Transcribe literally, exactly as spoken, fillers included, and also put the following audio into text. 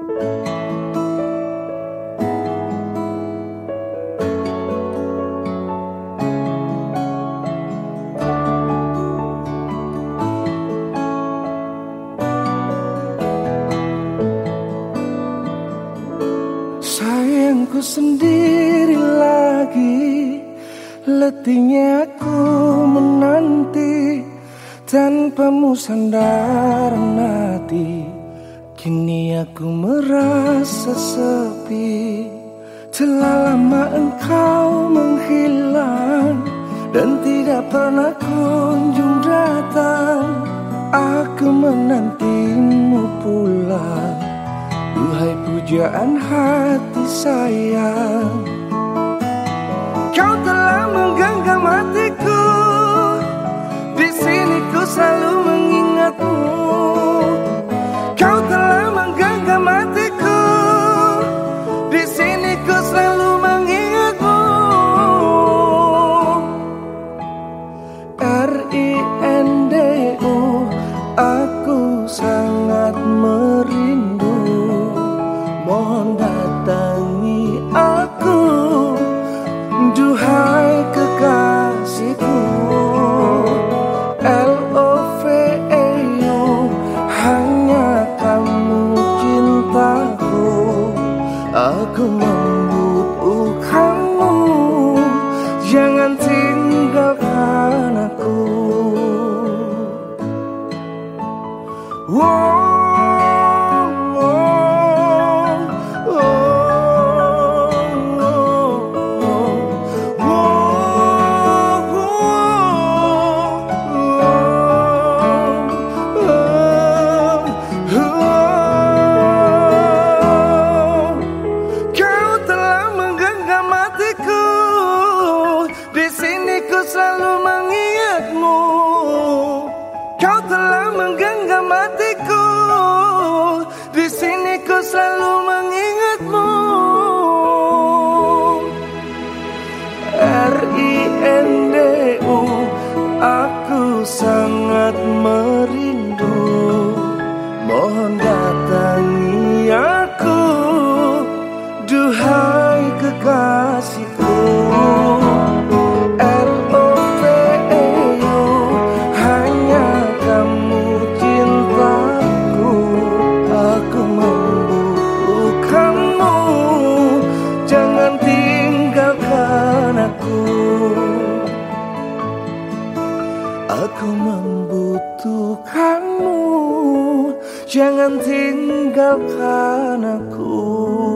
Sayangku sendiri lagi, letihnya aku menanti tanpamu sandaran hati. Kini aku merasa sepi. Telah lama engkau menghilang dan tidak pernah kunjung datang. Aku menantimu pulang, duhai pujaan hati sayang. Kau telah menggenggam hatiku, di sini ku selalu mengingatmu. Kau telah menggenggam hatiku, di sini ku selalu mengingatmu. R I N D U, aku sangat merindu. Mohon datangi aku, duhai kekasihku. L O V E U, hanya kamu cintaku. Aku membutuhkanmu, jangan tinggalkan aku. Wow. Selalu mengingatmu. Kau telah menggenggam hatiku, di sini ku selalu mengingatmu. R I N D U, aku sangat merindu. Mohon datangi aku, duhai kekasihku. Aku membutuhkanmu, jangan tinggalkan aku.